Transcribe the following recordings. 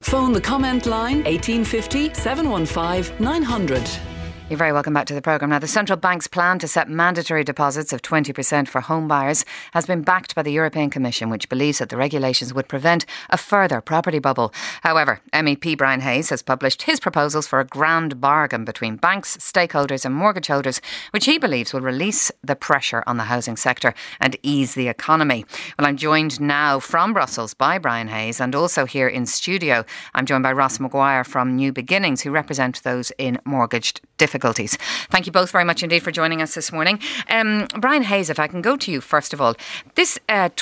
Phone the comment line 1850 715 900. You're very welcome back to the programme. Now, the Central Bank's plan to set mandatory deposits of 20% for home buyers has been backed by the European Commission, which believes that the regulations would prevent a further property bubble. However, MEP Brian Hayes has published his proposals for a grand bargain between banks, stakeholders and mortgage holders, which he believes will release the pressure on the housing sector and ease the economy. Well, I'm joined now from Brussels by Brian Hayes, and also here in studio, I'm joined by Ross Maguire from New Beginnings, who represent those in mortgaged difficulties. Thank you both very much indeed for joining us this morning. Brian Hayes, if I can go to you first of all, this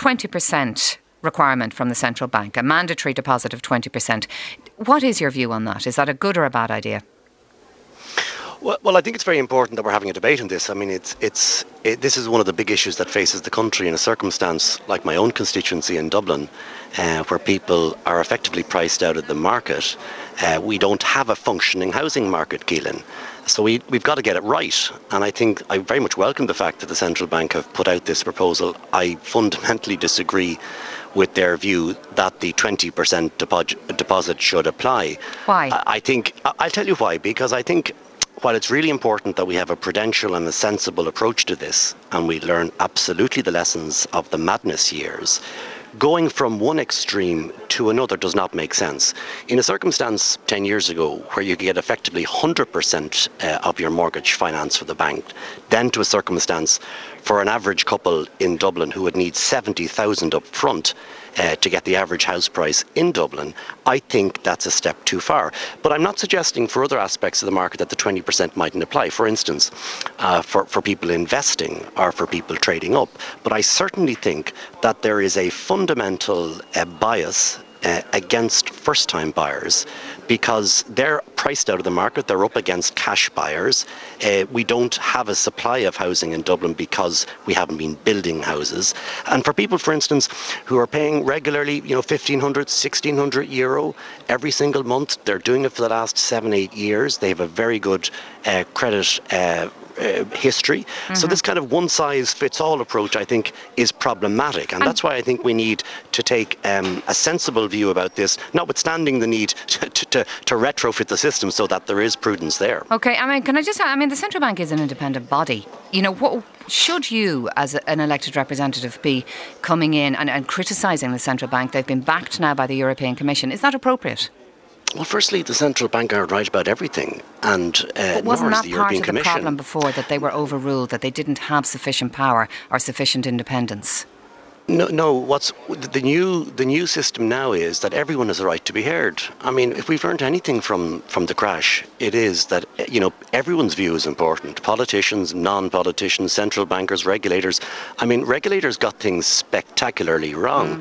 20% requirement from the central bank, a mandatory deposit of 20%, what is your view on that? Is that a good or a bad idea? Well, I think it's very important that we're having a debate on this. I mean, this is one of the big issues that faces the country in a circumstance like my own constituency in Dublin, where people are effectively priced out of the market. We don't have a functioning housing market, Keelan. So we've got to get it right. And I think I very much welcome the fact that the central bank have put out this proposal. I fundamentally disagree with their view that the 20% deposit should apply. Why? I'll tell you why. Because I think while it's really important that we have a prudential and a sensible approach to this, and we learn absolutely the lessons of the madness years, going from one extreme to another does not make sense. In a circumstance 10 years ago where you get effectively 100% of your mortgage finance for the bank, then to a circumstance for an average couple in Dublin who would need 70,000 up front to get the average house price in Dublin, I think that's a step too far. But I'm not suggesting for other aspects of the market that the 20% mightn't apply. For instance, for people investing or for people trading up. But I certainly think that there is a fundamental bias against first-time buyers because they're priced out of the market. They're up against cash buyers. We don't have a supply of housing in Dublin because we haven't been building houses. And for people, for instance, who are paying regularly, €1,500, €1,600 every single month, they're doing it for the last 7-8 years. They have a very good credit history. Mm-hmm. So this kind of one-size-fits-all approach, I think, is problematic. And that's why I think we need to take a sensible view about this, notwithstanding the need to retrofit the system so that there is prudence there. OK, can I just say, the central bank is an independent body. What should you, as an elected representative, be coming in and criticising the central bank? They've been backed now by the European Commission. Is that appropriate? Well, firstly, the central bank aren't right about everything, and but wasn't nor is that the European part of Commission. the problem before, that they were overruled, that they didn't have sufficient power or sufficient independence? No. What's the new system now is that everyone has a right to be heard. If we've learned anything from the crash, it is that everyone's view is important. Politicians, non-politicians, central bankers, regulators. Regulators got things spectacularly wrong.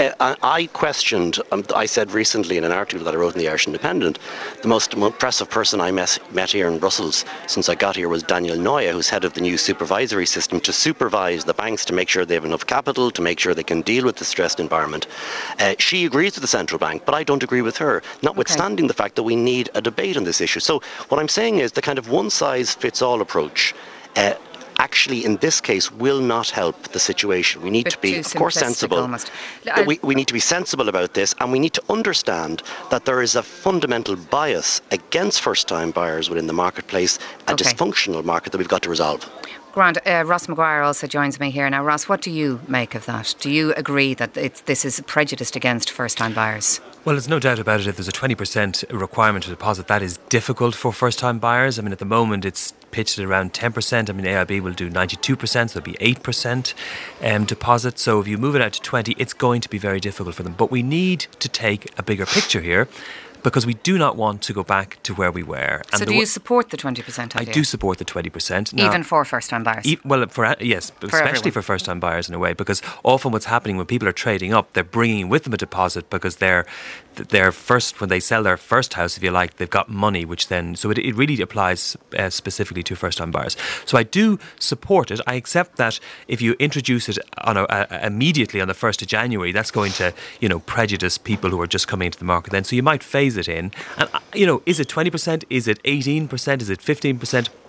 I questioned. I said recently in an article that I wrote in the Irish Independent, the most impressive person I met here in Brussels since I got here was Daniel Noya, who's head of the new supervisory system to supervise the banks to make sure they have enough capital to make sure they can deal with the stressed environment. She agrees with the central bank, but I don't agree with her, notwithstanding the fact that we need a debate on this issue. So what I'm saying is the kind of one-size-fits-all approach actually in this case will not help the situation. We need to be, of course, sensible. We need to be sensible about this, and we need to understand that there is a fundamental bias against first-time buyers within the marketplace, a dysfunctional market that we've got to resolve. Grant, Ross Maguire also joins me here now. Ross, what do you make of that? Do you agree that this is prejudiced against first-time buyers? Well, there's no doubt about it. If there's a 20% requirement to deposit, that is difficult for first-time buyers. At the moment, it's pitched at around 10%. AIB will do 92%, so it'll be 8% deposit. So if you move it out to 20%, it's going to be very difficult for them. But we need to take a bigger picture here, because we do not want to go back to where we were. And so do you support the 20% idea? I do support the 20%. Now, even for first-time buyers? Yes, especially for first-time buyers in a way, because often what's happening when people are trading up, they're bringing with them a deposit because they're first, when they sell their first house, if you like, they've got money, which then, so it really applies specifically to first-time buyers. So I do support it. I accept that if you introduce it immediately on the 1st of January, that's going to, prejudice people who are just coming into the market then. So you might phase it in. And, is it 20%? Is it 18%? Is it 15%?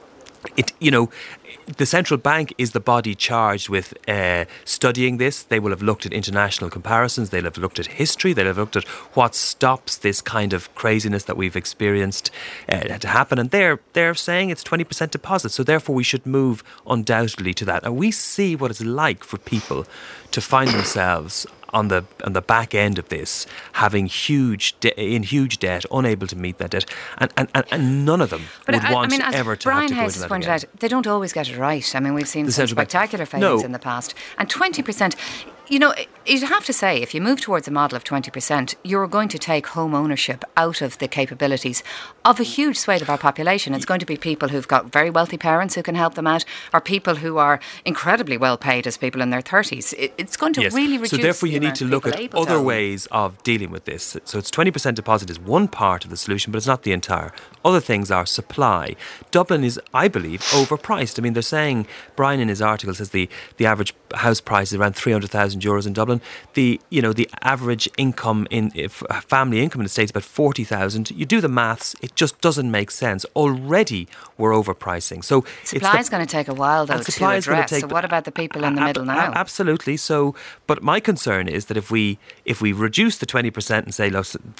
the central bank is the body charged with studying this. They will have looked at international comparisons. They'll have looked at history. They'll have looked at what stops this kind of craziness that we've experienced to happen. And they're saying it's 20% deposit. So therefore we should move undoubtedly to that. And we see what it's like for people to find themselves on the back end of this, having huge debt, unable to meet that debt, and none of them would want ever to Brian have to go Hayes into has that pointed again. out, they don't always get it right. I mean, we've seen some spectacular failings in the past, and 20%. You'd have to say, if you move towards a model of 20%, you're going to take home ownership out of the capabilities of a huge swathe of our population. It's going to be people who've got very wealthy parents who can help them out, or people who are incredibly well paid as people in their 30s. It's going to really reduce. So therefore you need to look at other ways of dealing with this. So it's 20% deposit is one part of the solution, but it's not the entire. Other things are supply. Dublin is, I believe, overpriced. I mean, they're saying, Brian in his article says the average house price is around €300,000 in Dublin. The average income family income in the States is about 40,000. You do the maths, it just doesn't make sense. Already we're overpricing. So supply is going to take a while though to address. So what about the people in the middle now? Absolutely. So, but my concern is that if we reduce the 20% and say 10%,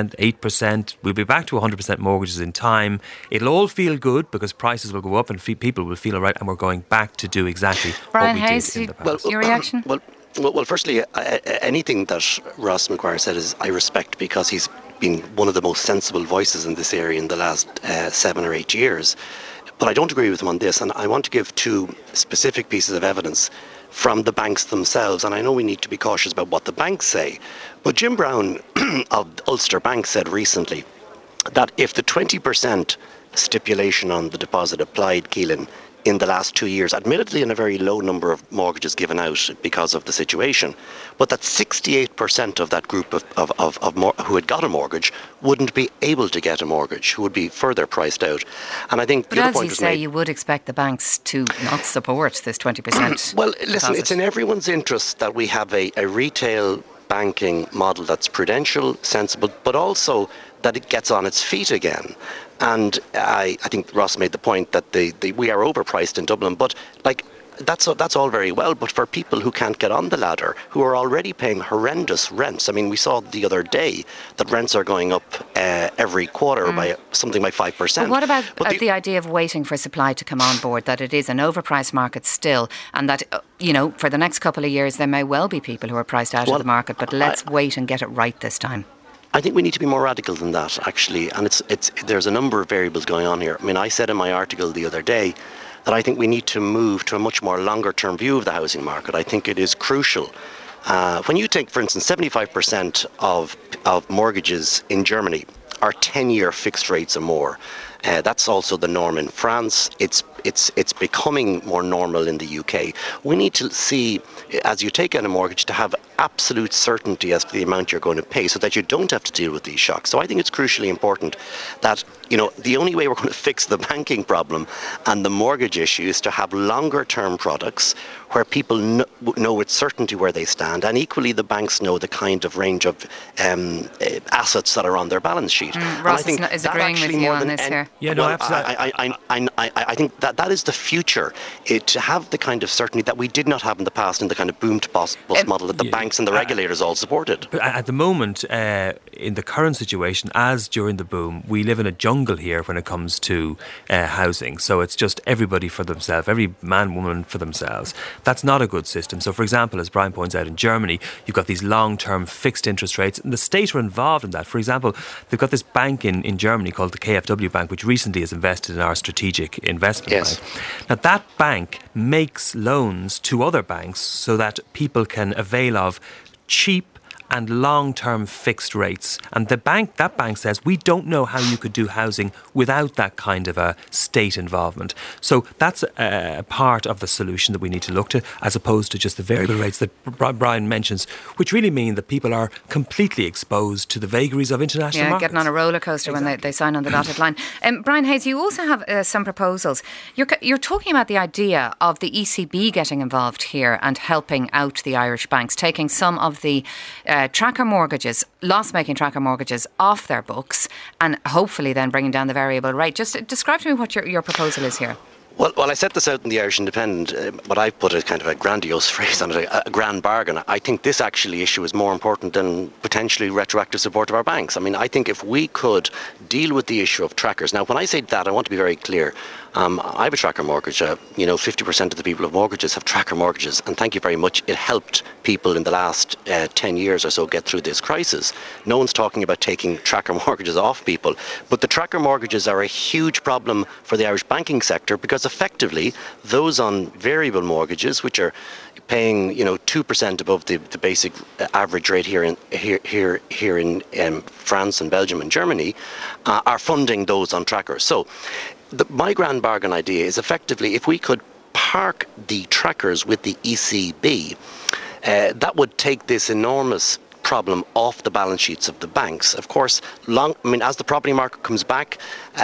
8%, we'll be back to 100% mortgages in time. It'll all feel good because prices will go up and people will feel all right, and we're going back to do exactly Brian what we Hayes, did in the past. Your reaction? Well, firstly, anything that Ross Maguire said I respect, because he's been one of the most sensible voices in this area in the last 7 or 8 years. But I don't agree with him on this, and I want to give 2 specific pieces of evidence from the banks themselves. And I know we need to be cautious about what the banks say, but Jim Brown of Ulster Bank said recently that if the 20% stipulation on the deposit applied, Keelan, in the last 2 years, admittedly in a very low number of mortgages given out because of the situation, but that 68% of that group who had got a mortgage wouldn't be able to get a mortgage, who would be further priced out. And I think but as you say, you would expect the banks to not support this 20%. Well, listen, it's in everyone's interest that we have a retail banking model that's prudential, sensible, but also that it gets on its feet again. And I think Ross made the point that we are overpriced in Dublin, but that's all very well, but for people who can't get on the ladder, who are already paying horrendous rents. I mean, we saw the other day that rents are going up every quarter by something like 5%. But what about the idea of waiting for supply to come on board, that it is an overpriced market still, and that, for the next couple of years there may well be people who are priced out of the market, but let's wait and get it right this time? I think we need to be more radical than that, actually, and there's a number of variables going on here. I mean, I said in my article the other day that I think we need to move to a much more longer-term view of the housing market. I think it is crucial. When you take, for instance, 75% of mortgages in Germany are 10-year fixed rates or more. That's also the norm in France. It's becoming more normal in the UK. We need to see, as you take out a mortgage, to have absolute certainty as to the amount you're going to pay, so that you don't have to deal with these shocks. So I think it's crucially important that, the only way we're going to fix the banking problem and the mortgage issue is to have longer term products where people know with certainty where they stand, and equally the banks know the kind of range of assets that are on their balance sheet. Ross is agreeing with you on this here. Yeah, no, absolutely. I think that is the future, to have the kind of certainty that we did not have in the past in the kind of boom to bust model that the banks and the regulators all supported. But at the moment, in the current situation, as during the boom, we live in a jungle here when it comes to housing. So it's just everybody for themselves, every man, woman for themselves. That's not a good system. So, for example, as Brian points out, in Germany, you've got these long-term fixed interest rates, and the state are involved in that. For example, they've got this bank in Germany called the KfW Bank, which recently has invested in our strategic investment bank. Now, that bank makes loans to other banks so that people can avail of cheap and long-term fixed rates. And that bank says, we don't know how you could do housing without that kind of a state involvement. So that's a part of the solution that we need to look to, as opposed to just the variable rates that Brian mentions, which really mean that people are completely exposed to the vagaries of international markets. Getting on a roller coaster when they sign on the dotted line. Brian Hayes, you also have some proposals. You're talking about the idea of the ECB getting involved here and helping out the Irish banks, taking some of the tracker mortgages, loss-making tracker mortgages off their books, and hopefully then bringing down the variable rate. Just describe to me what your proposal is here. Well, I set this out in the Irish Independent, but I've put a kind of a grandiose phrase on it, a grand bargain. I think this actually issue is more important than potentially retroactive support of our banks. I mean, I think if we could deal with the issue of trackers. Now, when I say that, I want to be very clear. I have a tracker mortgage. 50% of the people with mortgages have tracker mortgages, and thank you very much. It helped people in the last 10 years or so get through this crisis. No one's talking about taking tracker mortgages off people, but the tracker mortgages are a huge problem for the Irish banking sector, because effectively those on variable mortgages, which are paying 2% above the basic average rate here in France and Belgium and Germany, are funding those on trackers. So my grand bargain idea is effectively, if we could park the trackers with the ECB, that would take this enormous problem off the balance sheets of the banks. Of course, as the property market comes back,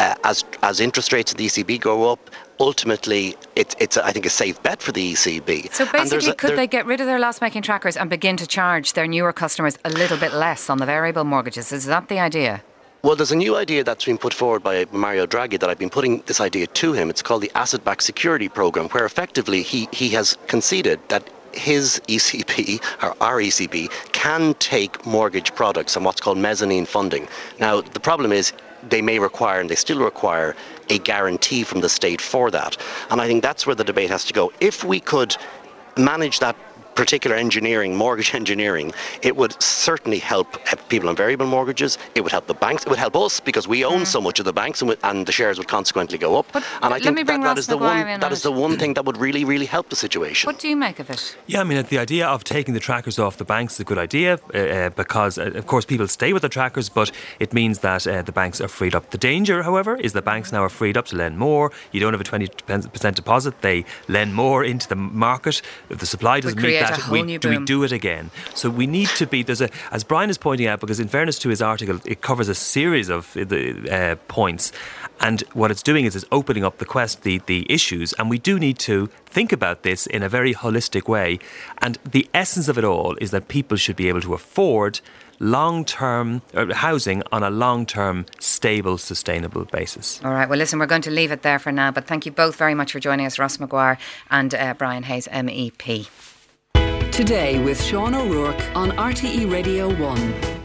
as interest rates of the ECB go up, ultimately it's I think a safe bet for the ECB. So basically, could they get rid of their loss-making trackers and begin to charge their newer customers a little bit less on the variable mortgages? Is that the idea? Well, there's a new idea that's been put forward by Mario Draghi that I've been putting this idea to him. It's called the Asset-Backed Security Programme, where effectively he has conceded that his ECB, or our ECB, can take mortgage products and what's called mezzanine funding. Now, the problem is they may require, and they still require, a guarantee from the state for that. And I think that's where the debate has to go. If we could manage that particular mortgage engineering, it would certainly help people on variable mortgages. It would help the banks. It would help us, because we own so much of the banks, and the shares would consequently go up. But and I think that is the one thing that would really, really help the situation. What do you make of it? Yeah, I mean, the idea of taking the trackers off the banks is a good idea, because, of course, people stay with the trackers, but it means that the banks are freed up. The danger, however, is the banks now are freed up to lend more. You don't have a 20% deposit. They lend more into the market. If the supply doesn't meet that, we do it again. So we need to be, as Brian is pointing out, because in fairness to his article, it covers a series of points, and what it's doing is it's opening up the issues, and we do need to think about this in a very holistic way. And the essence of it all is that people should be able to afford long-term housing on a long-term, stable, sustainable basis. All right, well listen, we're going to leave it there for now, but thank you both very much for joining us, Ross Maguire and Brian Hayes, MEP. Today with Sean O'Rourke on RTE Radio 1.